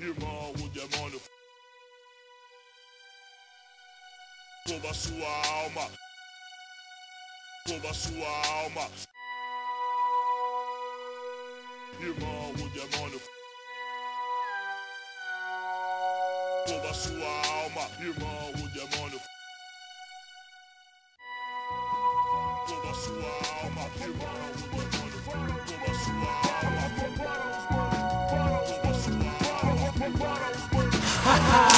Irmão, o demônio rouba sua alma, rouba sua alma. Irmão, o demônio rouba sua alma. Irmão, o demônio rouba sua alma. Irmão, o demônio rouba sua alma. Rouba sua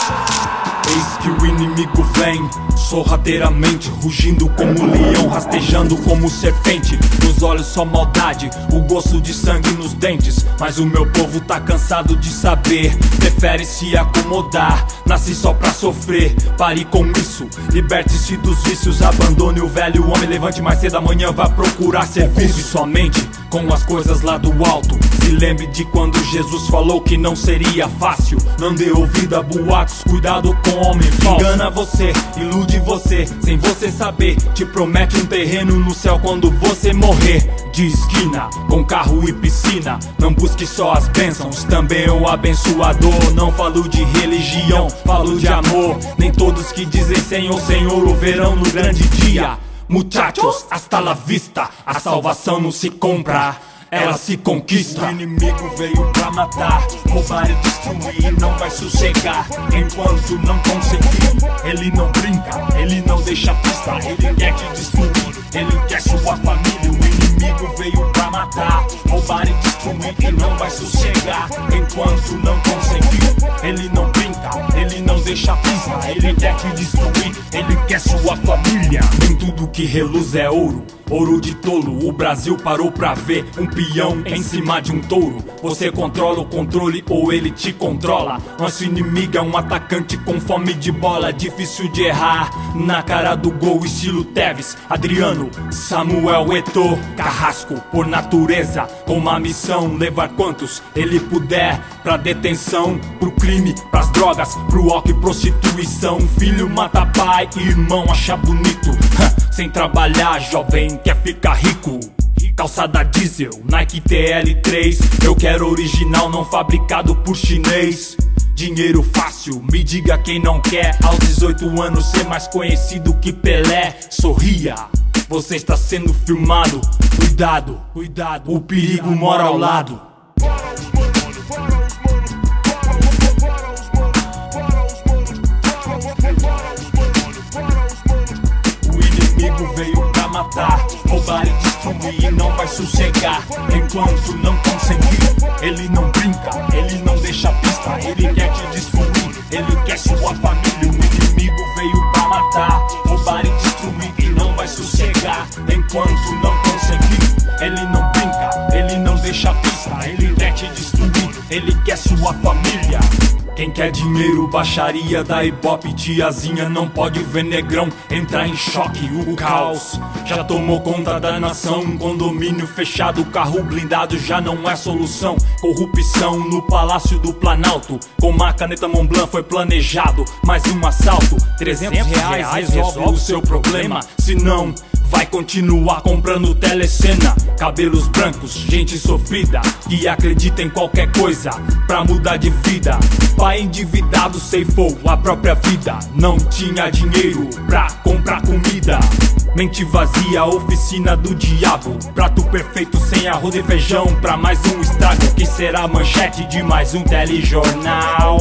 alma. Eis que o inimigo vem sorrateiramente, rugindo como leão, rastejando como serpente. Nos olhos só maldade, o gosto de sangue nos dentes. Mas o meu povo tá cansado de saber, prefere se acomodar. Nasci só pra sofrer, pare com isso. Liberte-se dos vícios, abandone o velho homem. Levante mais cedo, amanhã vá procurar serviço. Ocupe sua mente com as coisas lá do alto. Se lembre de quando Jesus falou que não seria fácil. Não dê ouvido a boatos, cuidado com o homem falso. Engana você, ilude você, sem você saber. Te promete um terreno no céu quando você morrer. De esquina, com carro e piscina. Não busque só as bênçãos, também o abençoador. Não falo de religião, falo de amor. Nem todos que dizem Senhor, Senhor o verão no grande dia. Muchachos, hasta la vista. A salvação não se compra, ela se conquista. O inimigo veio pra matar, roubar e destruir. Não vai sossegar enquanto não conseguir. Ele não brinca, ele não deixa pista. Ele quer te destruir, ele quer sua família. O inimigo veio pra matar, roubar e destruir. E não vai sossegar enquanto não conseguir. Ele não brinca, ele não deixa pista. Ele quer te destruir, ele quer sua família. Nem tudo que reluz é ouro, ouro de tolo. O Brasil parou pra ver um peão em cima de um touro. Você controla o controle ou ele te controla? Nosso inimigo é um atacante com fome de bola. Difícil de errar, na cara do gol estilo Tevez, Adriano, Samuel Eto'o, Carrasco por natureza, com uma missão: levar quantos ele puder pra detenção, pro crime, pras drogas, pro álcool e prostituição. Filho mata pai, irmão acha bonito. Sem trabalhar, jovem quer ficar rico. Calçada diesel, Nike TL3. Eu quero original, não fabricado por chinês. Dinheiro fácil, me diga quem não quer. Aos 18 anos ser mais conhecido que Pelé. Sorria, você está sendo filmado. Cuidado, cuidado, o perigo mora ao lado. O inimigo veio pra matar, roubar e destruir. Não vai sossegar enquanto não conseguir. Ele não brinca, ele não deixa pista. Ele quer te destruir, ele quer sua família. O inimigo veio pra matar, roubar e destruir. E não vai sossegar enquanto não conseguir. Ele não brinca, ele não deixa pista. Ele quer te destruir, ele quer sua família. Quem quer dinheiro, baixaria da Ibope, tiazinha não pode ver negrão entrar em choque. O caos já tomou conta da nação. Um condomínio fechado, carro blindado já não é solução. Corrupção no Palácio do Planalto, com uma caneta Montblanc foi planejado mais um assalto. 300 reais resolve o seu problema, se não vai continuar comprando telecena. Cabelos brancos, gente sofrida, que acredita em qualquer coisa pra mudar de vida. Pai endividado ceifou a própria vida. Não tinha dinheiro pra comprar comida. Mente vazia, oficina do diabo. Prato perfeito sem arroz e feijão pra mais um estrago, que será a manchete de mais um telejornal.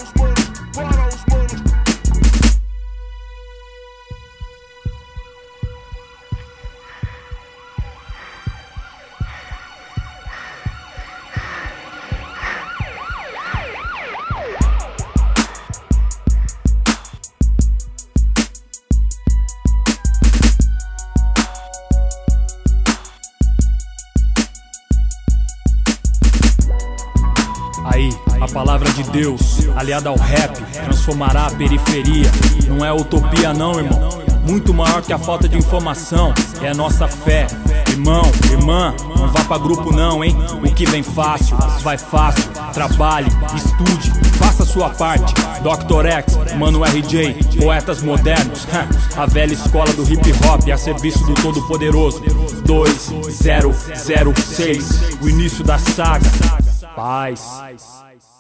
Aí, a palavra de Deus, aliada ao rap, transformará a periferia. Não é utopia não, irmão, muito maior que a falta de informação, é a nossa fé. Irmão, irmã, não vá pra grupo não, hein? O que vem fácil, vai fácil. Trabalhe, estude, faça a sua parte. Dr. X, Mano RJ, poetas modernos, a velha escola do hip hop a serviço do Todo-Poderoso. 2006, o início da saga. Paz.